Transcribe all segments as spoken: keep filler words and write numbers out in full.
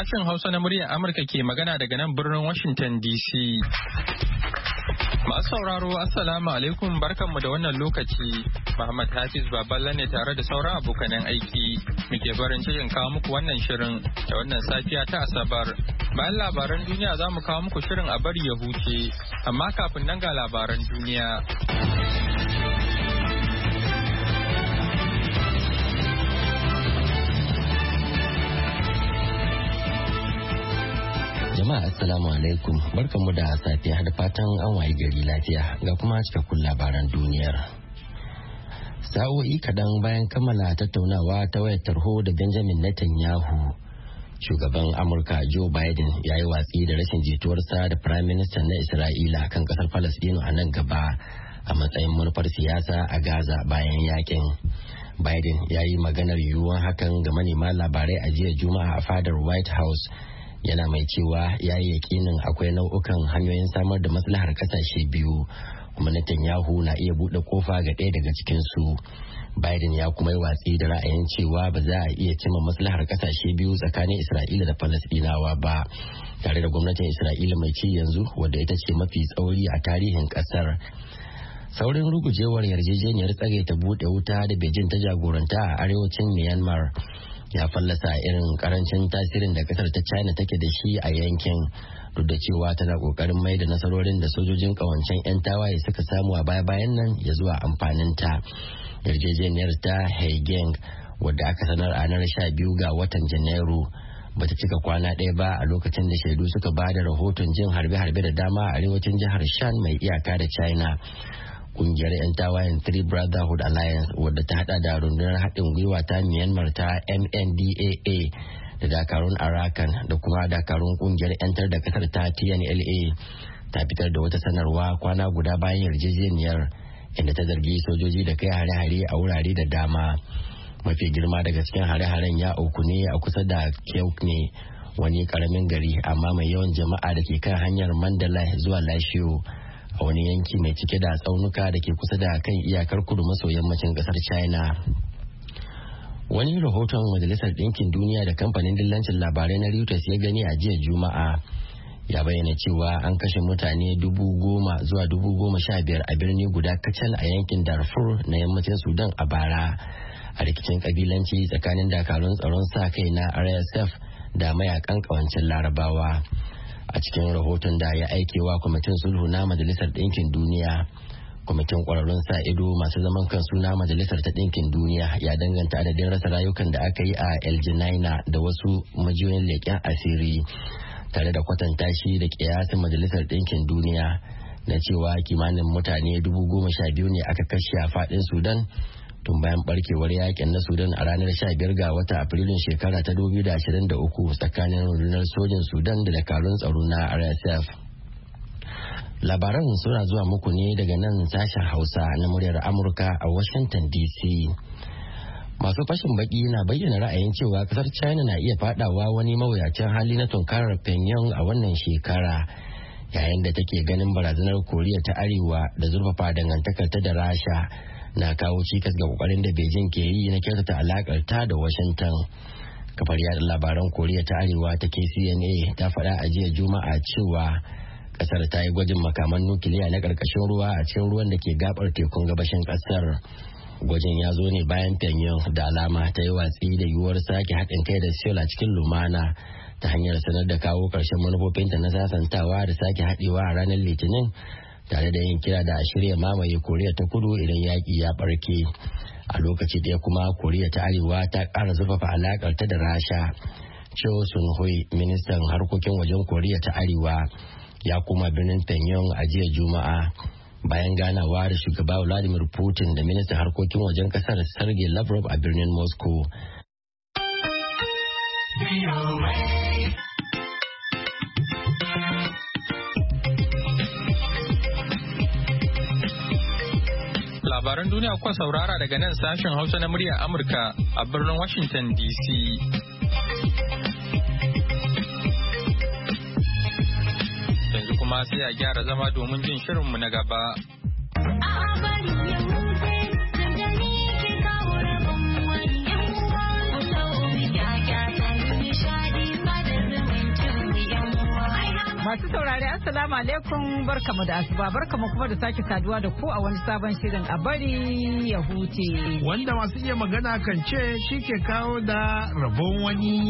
Sashen Hausa na muryar Amurka ke magana daga nan birnin Washington D C. Masu sauraro Assalamu alaikum barkanmu da wannan lokaci. Muhammad Hafiz Baballa ne tare da sauran abokanan aiki. Muke barin cikin kawo muku wannan shirin da wannan safiya ta Asabar. Bayan labaran duniya za mu kawo muku shirin a bari ya huce, amma kafin nan ga labaran duniya. Jama'a assalamu alaikum barkanmu da safiya da fatan an wayi gari lafiya ga kuma cikakkun labaran duniyar. Sa'o'i kaɗan bayan kammala tattaunawa ta wayar tarho da Benjamin Netanyahu, shugaban Amurka Joe Biden ya yi watsi da rashin jituwarsa da Prime Minister na Isra'ila kan kasar Falasɗinu a nan gaba a matsayin manufar siyasa a Gaza bayan yakin. Biden ya yi maganar yiwuwar hakan ga manema labarai a jiya Juma'a a fadar White House. Yana mai cewa ya yi yakinin akwai nau'ukan hanyoyin samar da maslahar kasashe biyu, kuma Netanyahu na iya buɗe kofa ga ɗaya daga cikinsu. Biden ya kuma yi watsi da ra'ayin cewa ba za a iya cimma maslahar kasashe biyu tsakanin Isra'ila da Falasɗinawa ba, tare da gwamnatin Isra'ila mai ci yanzu wadda ita ce mafi tsauri a tarihin ƙasar. Saurin rugujewar yarjejeniyar tsagaita buɗe wuta da Beijing ta jagoranta a arewacin Myanmar ya fallasa irin karancin tasirin da kasar ta China take da shi a yankin, duk da cewa tana kokarin mai da nasarorin da sojojin kawancen 'yan tawaye suka samu a baya-bayan nan ya zuwa amfaninta. Yarjejeniyar ta Haigeng wadda aka sanar a ranar sha biyu ga watan Janairu bata cika kwana ɗaya ba a lokacin da shaidu suka ba da rahoton jin harbe-harbe da dama a arewacin jihar Shan mai iyaka da China. Kungiyar 'yan tawayen Three Brotherhood Alliance wadda ta hada da rundunar haɗin gwiwa ta Myanmar ta M N D A A da dakarun Arakan da kuma dakarun kungiyar 'yantar da kasar ta T N L A ta fitar da wata sanarwa kwana guda bayan yarjejeniyar, inda ta zargi sojoji da kai hare-hare a wurare da dama. Mafi girma daga cikin hare-haren ya auku ne a kusa da Kyaukne, wani karamin gari amma mai yawan jama'a da ke kan hanyar Mandalay zuwa Lashio, a wani yanki mai cike da tsaunuka da ke kusa da kan iyakar kudu maso yammacin kasar China. Wani rahoton Majalisar Ɗinkin Duniya da kamfanin dillancin labarai na Reuters ya gani a jiya Juma'a ya bayyana cewa an kashe mutane dubu goma zuwa dubu goma sha biyar a birni guda kacal a yankin Darfur na yammacin Sudan a bara, a rikicin kabilanci tsakanin dakarun tsaron sa kai na R S F da mayakan kawancin Larabawa. A cikin rahoton da ya aikewa kwamitin sulhu na Majalisar Ɗinkin Duniya, kwamitin ƙwararrun sa ido masu zaman kansu na Majalisar ta Ɗinkin Duniya ya danganta adadin rasa rayukan da aka yi a El Geneina da wasu majiyoyin leƙen asiri, tare da kwatanta shi da ƙiyasin Majalisar Ɗinkin Duniya na cewa kimanin mutane dubu goma sha biyu ne aka kashe a faɗin Sudan tun bayan barkewar yakin na Sudan a ranar sha biyar ga watan Afrilun shekara ta dubu biyu da ashirin da uku tsakanin rundunar sojin Sudan da dakarun tsaro na R S F. Labaran suna zuwa muku ne daga nan sashen Hausa na muryar Amurka a Washington D C. Masu fashin baki na bayyana ra'ayin cewa kasar China na iya fadawa wani mawuyacin hali na tunkarar Pyongyang a wannan shekara, yayin da take ganin barazanar Koriya ta Arewa da zurfafa dangantakarta da Rasha na kawo cikas ga kokarin da Beijing ke yi na kyautata alakar ta da Washington. Kafar yada labaran Koriya ta Arewa ta K C N A ta faɗa a jiya Juma'a cewa kasar ta yi gwajin makaman nukiliya na ƙarƙashin ruwa a cikin ruwan da ke gabar tekun gabashin kasar. Gwajin ya zo ne bayan Pyongyang da alama ta yi watsi da yiwuwar sake haɗin kai da Seoul a cikin lumana ta hanyar sanar da kawo ƙarshen manufofinta na sasantawa da sake haɗewa a ranar Litinin, tare da yin kira da a shirya mamaye Koriya ta Kudu idan yaƙi ya ɓarke. A lokaci ɗaya kuma Koriya ta Arewa ta ƙara zurfafa alaƙar ta da Rasha. Cho Sun-hui, ministan harkokin wajen Koriya ta Arewa, ya kuma birnin Pyongyang a jiya Juma'a bayan ganawa da shugaba Vladimir Putin da ministan harkokin wajen kasar Sergei Lavrov a birnin Moscow. Labaran duniya kuka saurara daga nan sashen Hausa na muryar Amurka a birnin Washington D C. Yanzu kuma sai a gyara zama domin jin shirinmu na gaba. Masu saurari assalamu alaikum barkamu da asuba barkamu kuma da sake saduwa da ku a wani sabon shirin a bari ya huce. Wanda masu iya magana kan ce shi ke kawo da rabon wani.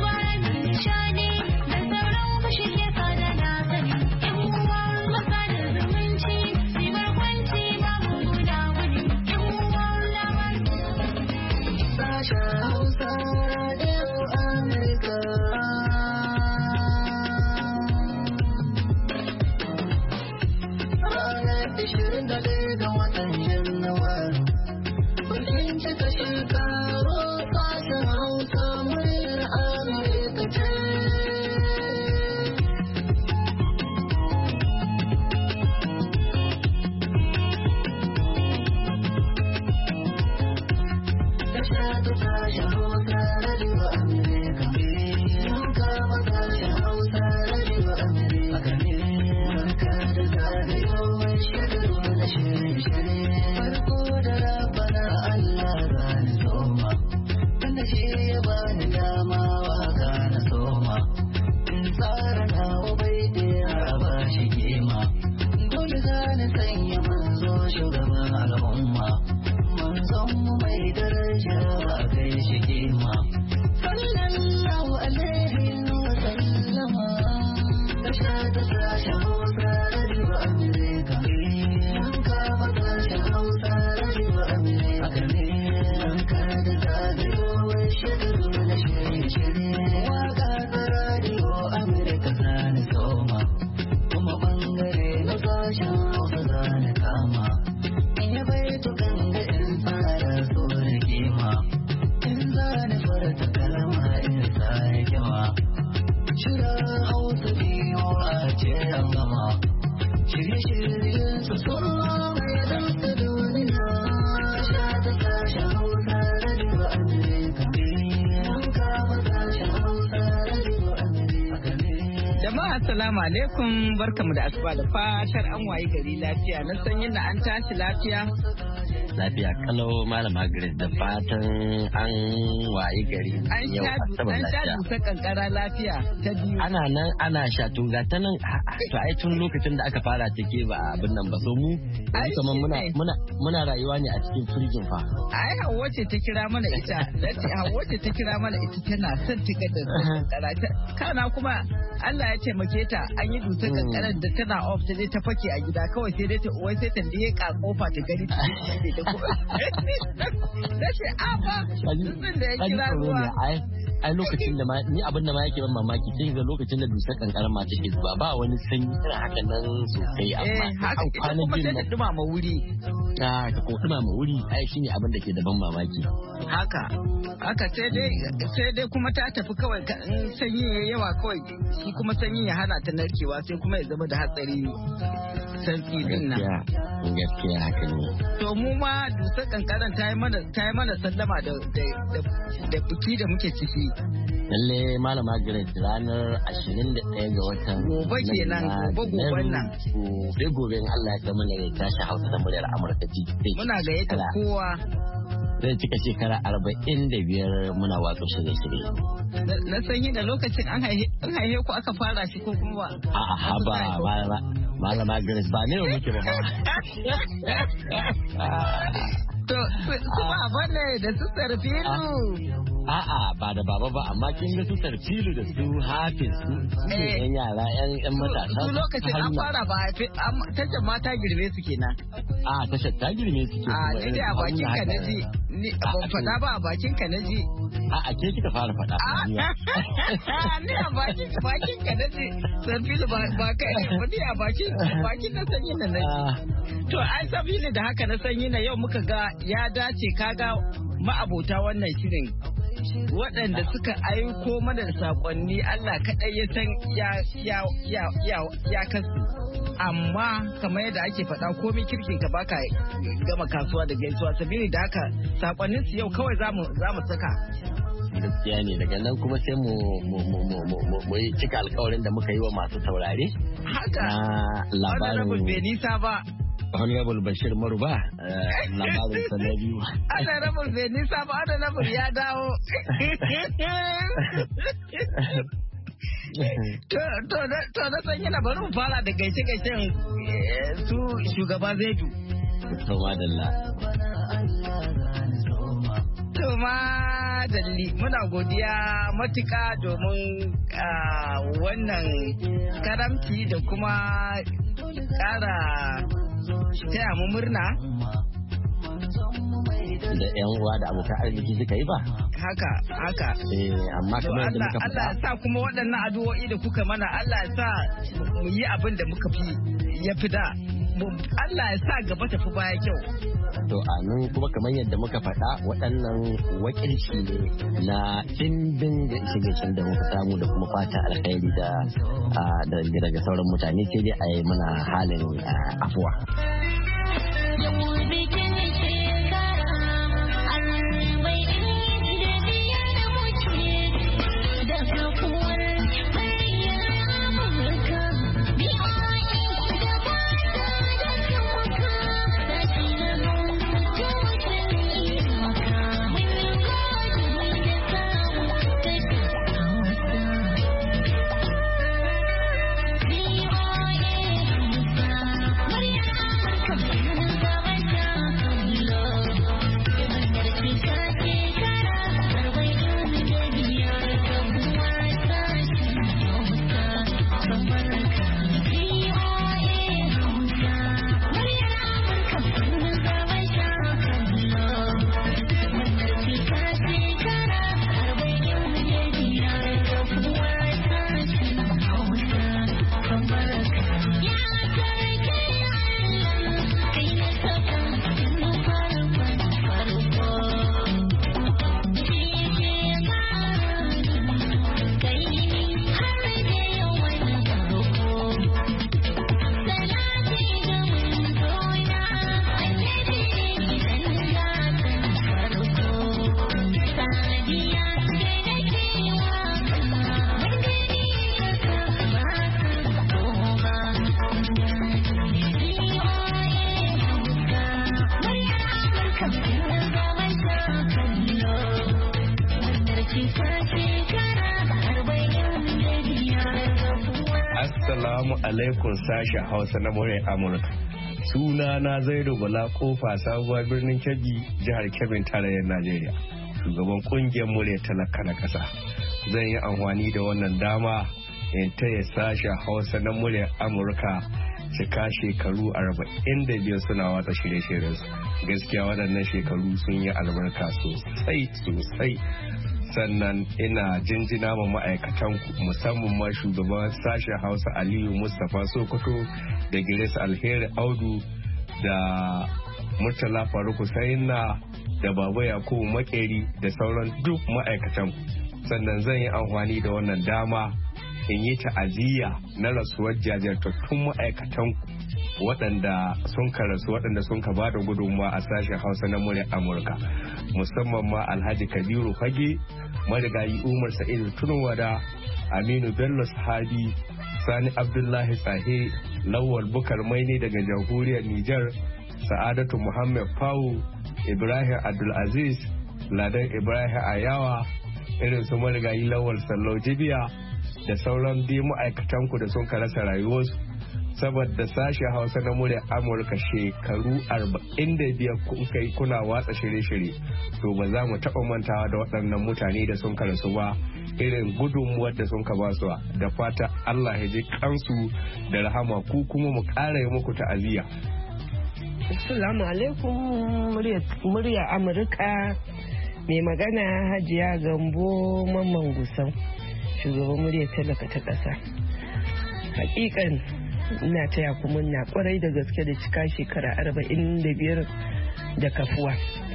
Assalamu alaikum barkamu da asuba da fatar an wayi gari lafiya na san yadda an tashi lafiya. Lafiya kalau malama Grace da fatan an wayi gari yau asabar lafiya. An sha dusar kankara lafiya ta biyu. Ana nan ana sha tun ga ta nan to ai tun lokacin da aka fara take ba abin nan ba so mu kamar muna muna muna rayuwa ne a cikin firjin fa. Ai Hauwa ce ta kira mana ita. Lati Hauwa ce ta kira mana ita tana son tiga da kankara. Kana kuma Allah ya taimake ta an yi dusar kankarar da tana off ta je ta fake a gida kawai sai dai ta wai sai ta liye ka kofa ta gani ta da ko da shi aba dutsen da ya kira ruwa ai lokacin da ma ni abin da ma yake ban mamaki sai ga lokacin da dusar kankarar ma take zuwa ba wani sanyi irin haka nan sosai amma an kwana jin da duma ma wuri ah ko duma ma wuri ai shine abin da ke da ban mamaki haka haka sai dai sai dai kuma ta tafi kawai sanyi yayi yawa kawai shi kuma sanyi ya hana ta narkewa sai kuma ya zama da hatsari sarki din nan gaskiya haka ne to mu ma dusar kankaran ta yi mana ta yi mana sallama da da biki da muke ciki lalle malama Grace ranar ashirin da ɗaya ga watan gobe kenan gobe goben nan gobe gobe in Allah ya kai mana ya tashi Hausa da muryar Amurka ji muna gayyata kowa zai cika shekara arba'in da biyar muna watsa shirye-shirye. Na sanyi da lokacin an haihe ku aka fara shi ko kuma ba? A'a ba malama Grace ba ne muke ba. To su baba ne da su Sarfilu. A'a ba da baba ba amma kin ga su Sarfilu da su Hafiz su ne yan yara yan yan matasa. Su lokacin an fara ba tashar mata girme su kenan. A tashar ta girme su ke. A ni dai a bakin ka na ji. Ni ban faɗa ba a bakin ka na ji. A'a ke kika fara faɗa. Ni a bakin bakin ka na ji. Sarfilu ba kai ba ni a bakin bakin na sanyi na na ji. To ai sabili da haka na sanyi na yau muka ga ya dace kaga ma'abota wannan shirin waɗanda suka aiko mana da saƙonni Allah kaɗai ya san ya ya ya ya ya kasu amma kamar yadda ake faɗa komai kirkin ka baka gama kasuwa da gaisuwa sabili da haka saƙonnin su yau kawai zamu zamu saka gaskiya ne daga nan kuma sai mu mu mu mu mu yi cika alƙawarin da muka yi wa masu saurare haka labarin bai nisa ba Honorable Bashir Maruba labarin sa na biyu. Honorable bai nisa ba Honorable ya dawo. To na san yana bari mu fara da gaishe-gaishen su shugaba Zaidu. To madalla. To madalli muna godiya matuka domin wannan karamci da kuma ƙara taya mu murna. Da yan uwa da abokan arziki suka yi ba haka haka eh amma kamar yadda muka faɗa Allah ya sa kuma waɗannan addu'o'i da kuka mana Allah ya sa mu yi abin da muka fi ya fi da Allah ya sa gaba tafi baya kyau to amin kuma kamar yadda muka faɗa waɗannan wakilci ne na dimbin da shigacin da muka samu da kuma fata alkhairi da daga sauran mutane sai dai a yi mana halin afuwa. Assalamu alaikum sashen Hausa na Muryar Amurka. Suna na Zaidu Bala Kofa sabuwar birnin Kebbi, jihar Kebbi tarayyar Najeriya. Shugaban kungiyar Muryar Talaka na ƙasa. Zan yi amfani da wannan dama in taya sashen Hausa na Muryar Amurka cika shekaru arba'in da biyar suna watsa shirye-shiryensu. Gaskiya waɗannan shekaru sun yi albarka sosai sosai. Sannan ina jinjina ma ma'aikatan musamman ma shugaban sashen Hausa Aliyu Mustapha Sokoto da Grace Alheri Audu da Murtala Faruku Sayinna da Baba Yakubu Makeri da sauran duk ma'aikatan. Sannan zan yi amfani da wannan dama in yi ta'aziyya na rasuwar jajirtattun ma'aikatan waɗanda sun ka rasu waɗanda sun ka bada gudunmawa a sashen Hausa na Muryar Amurka, musamman ma Alhaji Kabiru Fage, marigayi Umar Sa'idu Tunwada, Aminu Bello Sahabi, Sani Abdullahi Tsahe, Lawal Bukar Maini daga jamhuriyar Nijar, Sa'adatu Muhammad Fawu, Ibrahim Abdulaziz, Ladan Ibrahim Ayawa, irin su marigayi Lawal Sallau Jibiya da sauran dai ma'aikatanku da sun ka rasa rayuwarsu saboda sashen Hausa na Muryar Amurka shekaru arba'in da biyar kun kai kuna watsa shirye-shirye, to ba za mu taɓa mantawa da waɗannan mutane da sun karasu ba, irin gudunmuwar da sun ka ba su, da fata Allah ya ji kansu da rahama, ku kuma mu ƙara yi muku ta'aziyya. Assalamu alaikum muryar Amurka, mai magana Hajiya Gambo Mamman Gusau, shugaban muryar talaka ta ƙasa. Hakikan ina taya ku murna kwarai da gaske da cika shekara arba'in da biyar da kafuwa.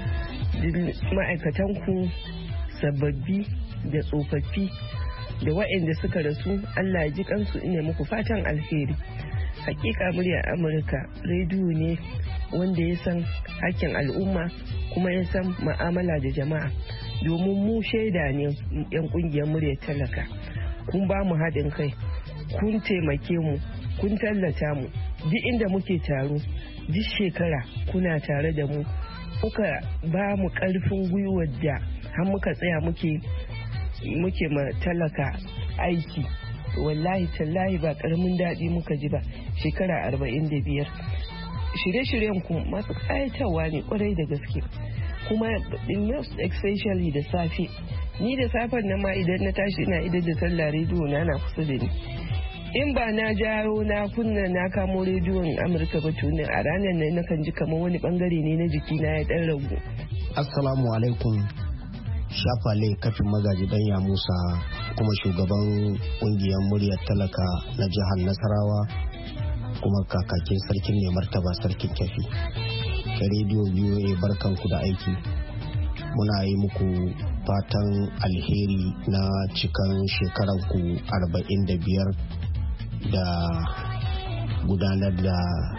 Ma'aikatanku sababbi da tsofaffi da waɗanda suka rasu, Allah ji kansu, ina muku fatan alheri. Hakika muryar Amurka rediyo ne wanda ya san hakkin al'umma kuma ya san ma'amala da jama'a, domin mu shaida ne yan kungiyar muryar talaka. Kun ba mu haɗin kai, kun taimake mu, kun tallata mu duk inda muke taro, duk shekara kuna tare da mu, kuka ba mu ƙarfin gwiwar da har muka tsaya muke muke ma talaka aiki wallahi tallahi ba karamin daɗi muka ji ba shekara arba'in da biyar. Shirye-shiryen ku masu ƙayatarwa ne kwarai da gaske, kuma most especially da safe. Ni da safen nan ma idan na tashi ina idan da sallah rediyo na na kusa da ni. In ba na jawo na kunna na kamo rediyon Amurka ba tunin a ranar nan nakan ji kamar wani bangare ne na jiki na ya dan ragu. Assalamu alaikum. Shafale kafin magaji danya Musa kuma shugaban kungiyar muryar talaka na jihar Nasarawa kuma kakakin sarkin ne martaba sarkin Kafi. Ka rediyo B O A barkanku da aiki. Muna yi muku fatan alheri na cikan shekaranku arba'in da biyar da gudanar da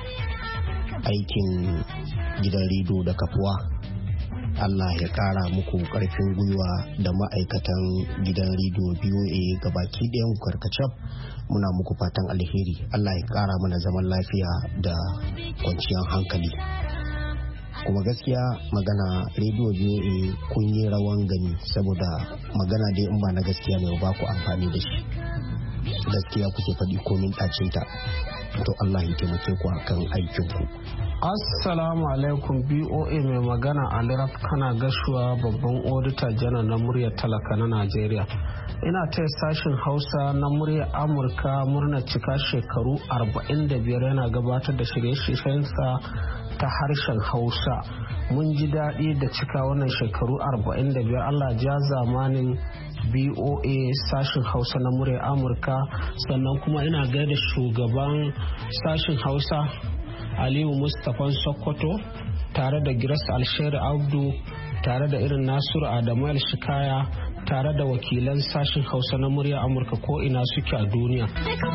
aikin gidan rediyo da kafuwa. Allah ya kara muku karfin gwiwa da ma'aikatan gidan rediyo B O A gabaki ɗayan karkacaf. Muna muku fatan alheri. Allah ya kara mana zaman lafiya da kwanciyar hankali. Kuma gaskiya magana rediyo B O A kun yi rawan gani, saboda magana dai in ba na gaskiya ne ba ku amfani da shi. Gaskiya kuke faɗi komin ɗacinta. To Allah ya taimake ku akan aikinku. Assalamu alaikum B O A, mai magana Alirab kana gashuwa babban odita janar na muryar talaka na Najeriya. Ina taya sashin Hausa na muryar Amurka murna cika shekaru arba'in da biyar yana gabatar da shirye-shiryensa ta harshen Hausa. Mun ji daɗi da cika wannan shekaru arba'in da biyar. Allah ja zamanin B O A sashin Hausa na muryar Amurka. Sannan kuma ina gaida shugaban sashin Hausa Aliyu Mustapha Sokoto tare da Giras Alsheri Abdu tare da irin Nasiru Adamu El-Shikaya tare da wakilan sashin Hausa na murya Amurka ko ina suke a duniya.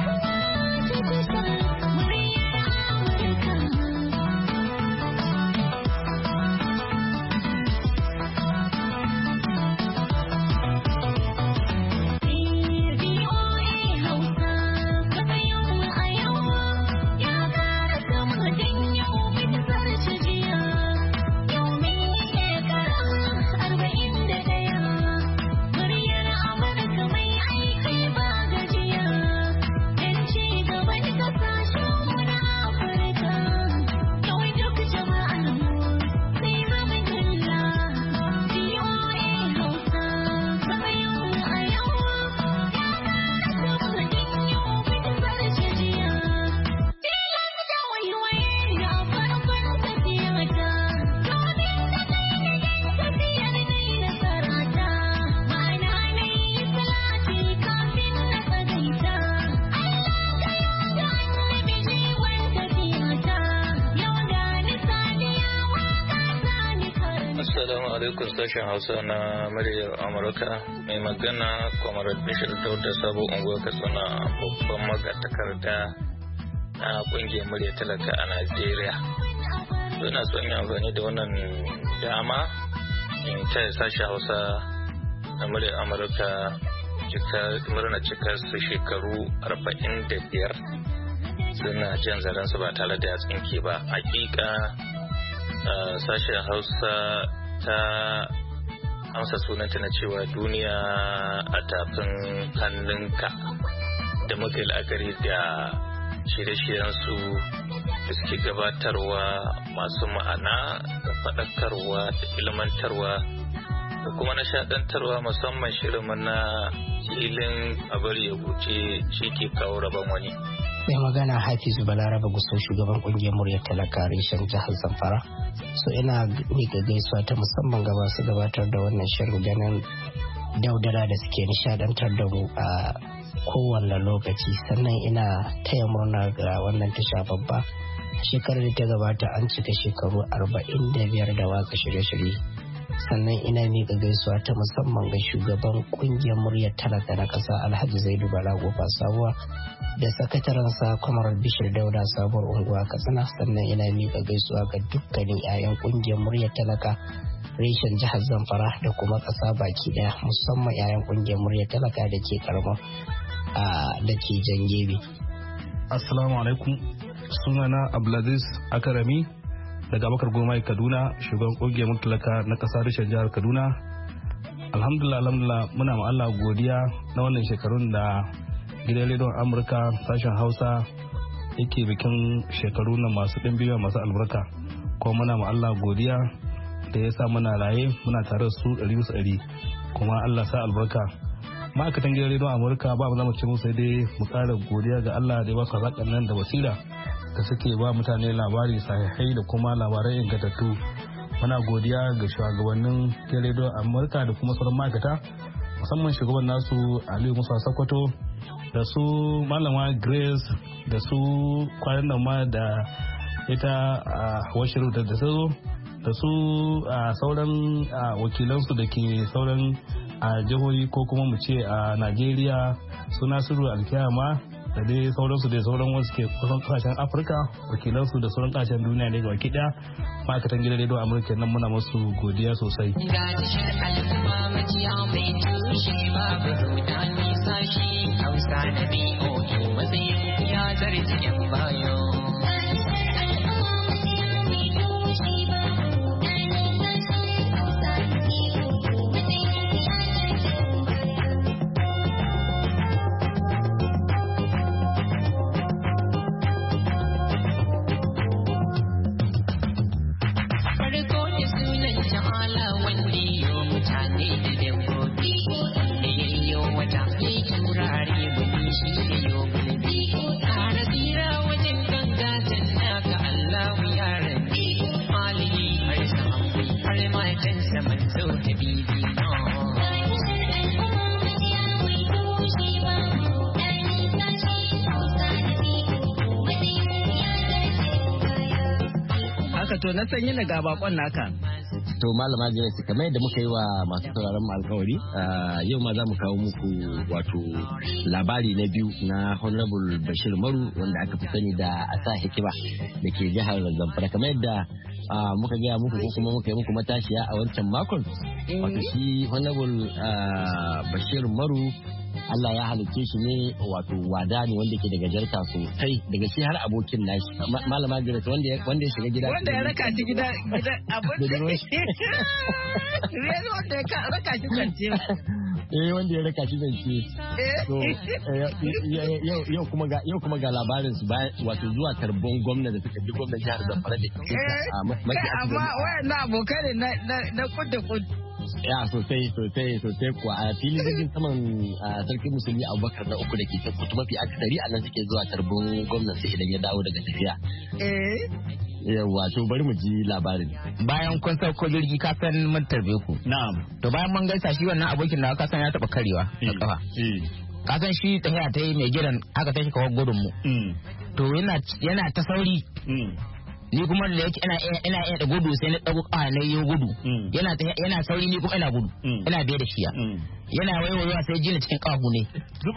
alaikum sashen Hausa na muryar Amurka, mai magana Comrade Bishir Dauda Sabo unguwar Katsina, babban magatakarda na kungiyar muryar talaka a Najeriya. Suna son yi amfani da wannan dama in taya sashen Hausa na muryar Amurka murna cikar su shekaru arba'in da biyar suna jan zaransu ba tare da ya tsinke ba. Hakika sashen Hausa ta amsa sunanta na cewa duniya a tafin hannunka, da muka yi la'akari da shirye-shiryensu da suke gabatarwa masu ma'ana da faɗakarwa da ilmantarwa da kuma nishaɗantarwa, musamman shirinmu na filin abar ya wuce shi ke kawo rabon wani. Mai magana Hafizu Balaraba Gusau, shugaban kungiyar muryar talaka reshen jihar Zamfara. So ina miƙa gaisuwa ta musamman ga masu gabatar da wannan shirin ganin daudara da suke nishadantar da mu a kowane lokaci. Sannan ina taya murna ga wannan tasha babba. Shekarar da ta gabata an cika shekaru arba'in da biyar da watsa shirye-shirye. Sannan ina miƙa gaisuwa ta musamman ga shugaban kungiyar muryar talaka na ƙasa Alhaji Zaidu Bala Gofa Sabuwa da sakatarensa Kwamar Bishir Dauda Sabuwar unguwa Katsina. Sannan ina miƙa gaisuwa ga dukkanin 'ya'yan kungiyar muryar talaka reshen jihar Zamfara da kuma ƙasa baki daya, musamman 'ya'yan kungiyar muryar talaka da ke karama da ke Jangebe. Assalamu alaikum, sunana Abdulaziz Akarami daga Bakar Gomai Kaduna, shugaban kungiyar mutalaka na kasar reshen jihar Kaduna. Alhamdulillah alhamdulillah muna ma Allah godiya na wannan shekarun da gidan rediyon Amurka sashen Hausa yake bikin shekaru na masu ɗimbiya masu albarka. Kuma muna ma Allah godiya da ya sa muna raye muna tare da su ɗari bisa ɗari kuma Allah sa albarka. Ma'aikatan gidan rediyon Amurka ba mu zama ce musu sai dai mu ƙara godiya ga Allah da ya ba su hazaƙan nan da basira da suke ba mutane labari sahihai da kuma labarai ingantattu. Muna godiya ga shugabannin gidan rediyon Amurka da kuma sauran ma'aikata, musamman shugaban nasu Aliyu Musa Sokoto da su malama Grace da su kwanan nan ma da ita a washiru da su da su a sauran wakilansu da ke sauran a jihohi ko kuma mu ce a Najeriya su Nasiru Alkiyama da dai sauransu da sauran wasu ke kusan kasashen Afirka wakilansu da sauran kasashen duniya ne ga baki daya. Ma'aikatan gidan rediyo Amurka nan muna musu godiya sosai. To na san yana ga bakon naka. To malama Grace kamar yadda muka yi wa masu sauraron mu alkawari yau ma za mu kawo muku wato labari na biyu na Honorable Bashir Maru wanda aka fi sani da Asa Hikima da ke jihar Zamfara. Kamar yadda muka gaya muku ko kuma muka yi muku matashiya a wancan makon, wato shi Honorable Bashir Maru Allah ya halicce shi ne wato wada ne wanda ke daga jarka sosai daga shi har abokin nashi malama Grace wanda wanda ya shiga gida wanda ya raka shi gida gida abin da wanda ya raka shi zance eh wanda ya raka shi zance to yau kuma ga yau kuma ga labarin su ba wato zuwa tarbon gwamnati da suka bi gwamnatin jihar Zamfara da ke a maki amma wayannan abokai ne na na kudda kudda ya sosai sosai sosai kuwa a filin jirgin saman sarkin musulmi Abubakar na uku da ke tabbutu mafi akasari a nan suke zuwa tarbon gwamnati idan ya dawo daga tafiya. Eh. Yawwa to bari mu ji labarin. Bayan kun sauko jirgi ka san mun tarbe ku. Na'am. To bayan mun gaisa shi wannan abokin da ka san ya taba karewa da kafa. Ka san shi tafiya ta yi mai gidan aka tashi kawai gudun mu. To yana yana ta sauri. Ni kuma da yake ina ina ina da gudu sai na dago kawa na yi gudu yana yana sauri ni kuma ina gudu ina biye da shiya yana waiwayowa sai jina cikin kawu ne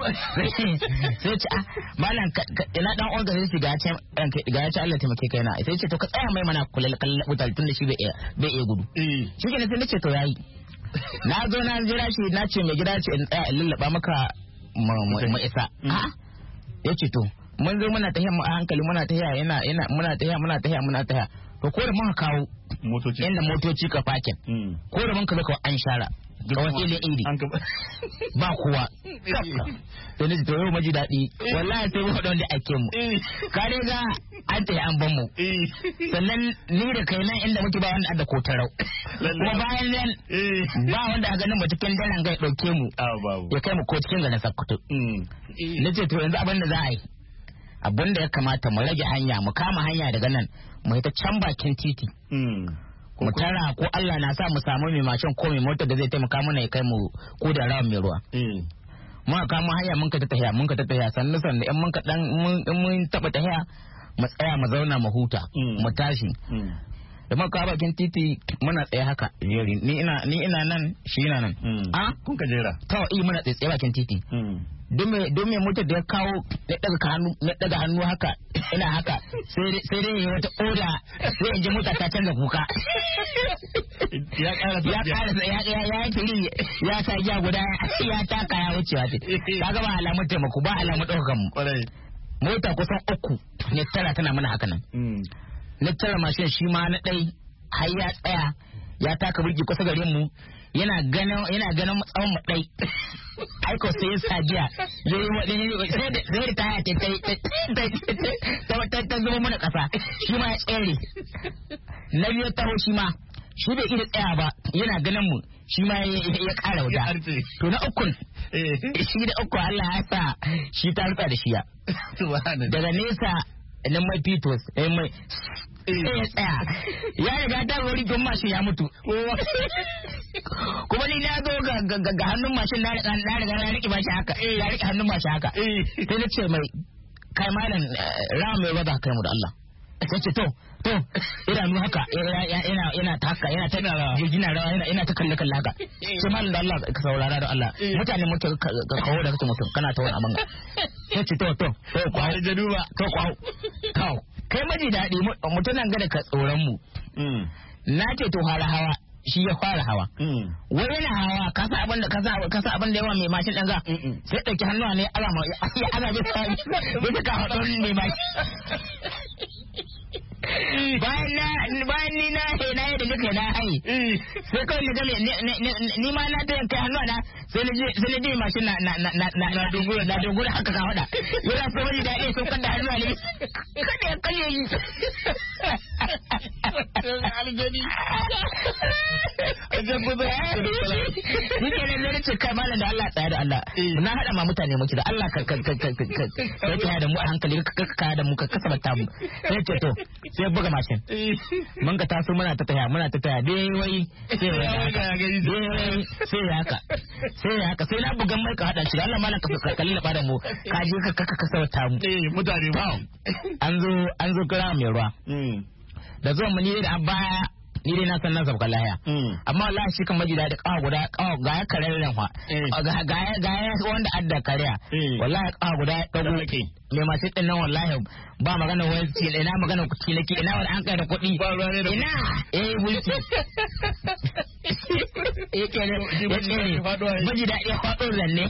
sai ce ah malam ina dan onga sai ga ce ga ce Allah taimake kai na sai ce to ka tsaya mai mana kula kallon wutar tun da shi bai bai iya gudu shi ke sai nace to yayi na zo na jira shi na ce mai gida ce in tsaya in lallaba maka mu isa ah yace to mun zo muna tahiya mu a hankali muna tahiya yana yana muna tahiya muna tahiya muna tahiya to ko da muka kawo motoci inda motoci ka fakin ko da mun ka zo an shara ga wasu ile iri ba kowa to ne to yau maji daɗi wallahi sai mu haɗa wanda ake mu ka dai ga an tayi an ban mu sannan ni da kai nan inda muke ba wanda adda kotarau kuma bayan nan ba wanda a ganin mu cikin daren ga ɗauke mu ya kai mu ko cikin ganin sakkwato nace to yanzu abin da za a yi abin da ya kamata mu rage hanya mu kama hanya daga nan mu yi ta can bakin titi mu tara ko Allah na sa mu samu mai mashin ko mai motar da zai taimaka mana ya kai mu ko da rawan mai ruwa mu kama hanya mun ka ta tahiya mun ka ta tahiya sannu sannu in mun ka dan mun taba tahiya mu tsaya mu zauna mu huta mu tashi da muka kawo bakin titi muna tsaye haka ni ina ni ina nan shi ina nan a kun ka jera to eh muna tsaye bakin titi don me motar da ya kawo ya daga hannu ya daga hannu haka ina haka sai sai dai wata oda sai in ji mota ta canza kuka ya ƙara ya ƙara ya ya ya kiri ya sa ja guda ya taka ya wucewa ce kaga ba alamun taimako ba alamun ɗaukar mu mota kusan uku ne tara tana mana haka nan na tara mashin shi ma na ɗai har ya tsaya ya taka birki kusa gare mu yana ganin yana ganin tsawon mu ɗai aiko sai sadiya yayi wani sai da sai ta ta ta ta zama mana kasa shi ma ya tsere na biyu taho shi ma shi bai iya tsaya ba yana ganin mu shi ma ya kara wuta to na ukun shi da uku Allah ya sa shi ta rutsa da shiya daga nesa nan mai pitos eh mai ya tsaya ya riga ta wuri don mashin ya mutu kuma ni na zo ga hannun mashin na riga na riƙe bashi haka ya riƙe hannun mashin haka sai na ce mai kai malam rama mai ba za ka kai mu da Allah sai ce to to idanu haka yana yana ta haka yana ta gina rawa yana yana ta kalle kalle haka sai malam da Allah ka saurara da Allah mutane mutu ka kawo da kake mutum kana ta wani amanga sai ce to to to kwawo da duba to kwawo kawo kai maji daɗi mutunan ga da ka tsoron mu na ce to hala hawa shi ya fara hawa wai yana hawa ka sa abin da ka sa ka sa abin da yawa mai mashin ɗan ga sai ɗauki hannuwa ne ala ma ya ana bisa bisa ka haɗo mai mashin bayan na bayan ni na he na da nake na hai sai kawai na gale ni ma na ta kai hannuwa na sai na je sai na je mashin na na na na na dogura na dogura haka ka hada yana so wani da yake so kan da hannuwa ne kada ya kalle yi aljani ajan gobe ni ke nan ne ce kai malam da Allah tsaya da Allah na hada ma mutane muke da Allah ka ka ka ka ka ka da mu a hankali ka ka da mu ka kasabta mu sai ce to sai buga mashin mun ga taso muna ta taya muna ta taya dai wai sai ya haka dai wai sai ya haka sai ya haka sai na bugan mai ka hada shi Allah malam ka kalli na bada mu ka je ka ka kasabta mu eh mutane ba an zo an zo kira mai ruwa da zuwa mu ni da baya ni dai na san na sabka lahiya amma wallahi shi kan majida da kawa guda kawa ga ya kareren fa ga ga ga wanda adda kariya wallahi kawa guda dago me ma sai nan wallahi ba magana wai ce ina magana ku ci nake ina wanda an kai da kuɗi ina eh bulki eh kenan majida ya fado zanne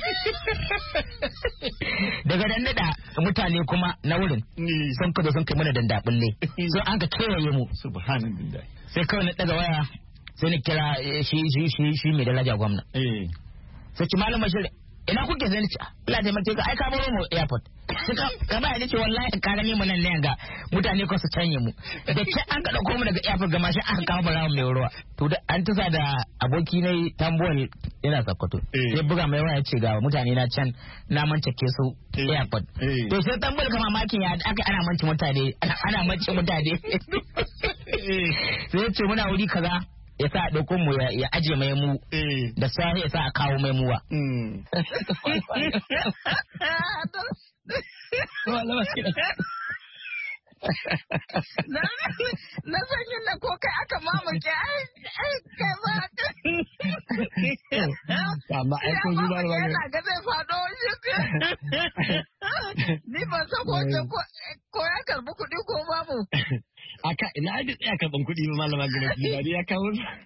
daga dan da mutane kuma na wurin sun kada sun kai mana dandabulle so an ka kewaye mu subhanallah sai kawai na daga waya sai na kira shi shi shi shi mai daraja gwamna eh sai ki malama shi ina kuke sai ni ce Allah da mace ka ai ka baro mu airport sai ka ka ba ni ce wallahi ka gani mu nan ne ga mutane ko su canye mu da ke an ka dauko mu daga airport ga mashi aka kawo barawo mai ruwa to da an tusa da aboki ne tambuwal yana sakkwato sai buga mai waya ce ga mutane na can na mantake su airport to sai tambuwal ka mamakin ya aka ana manci mutane ana manci mutane sai ce muna wuri kaza ya sa a ɗauko mu ya aje mai mu da sahi ya sa a kawo mai muwa. Na san yin da ko kai aka mamake ai kai ba. Amma ai ko zuwa ba yana ga zai faɗo shi. Ni ban san ko ya karbi kuɗi ko babu. Aka ina da tsaya karban kuɗi ba malama Grace ba dai ya kawo.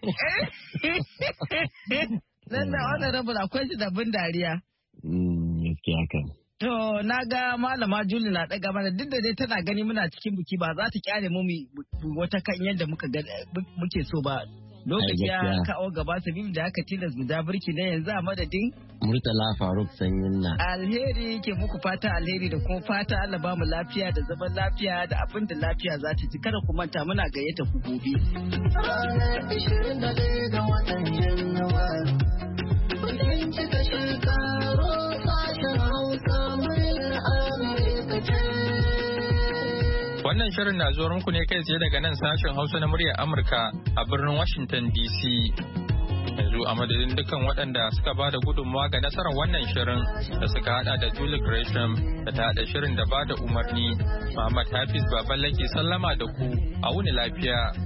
Nan da honorable akwai shi da bin dariya. Mm, gaskiya kan. To na ga malama Juli na ɗaga mana duk da dai tana gani muna cikin biki ba za ta kyale mu wata kan yadda muka muke so ba. Lokaci ya kawo gaba sabili da aka tilas mu da birki na yanzu a madadin Murtala Faruk Sanyin na. Alheri ke muku fata alheri da kuma fata Allah ba mu lafiya da zaman lafiya da abin da lafiya za ta ci kada ku manta muna gayyata ku gobe. Ranar ishirin da ɗaya ga watan Januwari. Bikin cika shekaru sashen Hausa muryar Amurka ce. Wannan shirin na zuwa muku ne kai tsaye daga nan sashen Hausa na muryar Amurka a birnin Washington D C. Yanzu a madadin dukkan waɗanda suka ba da gudunmawa ga nasarar wannan shirin da suka hada da Julie Gresham da ta hada shirin da ba da umarni. Muhammad Hafiz Baballake sallama da ku a wuni lafiya.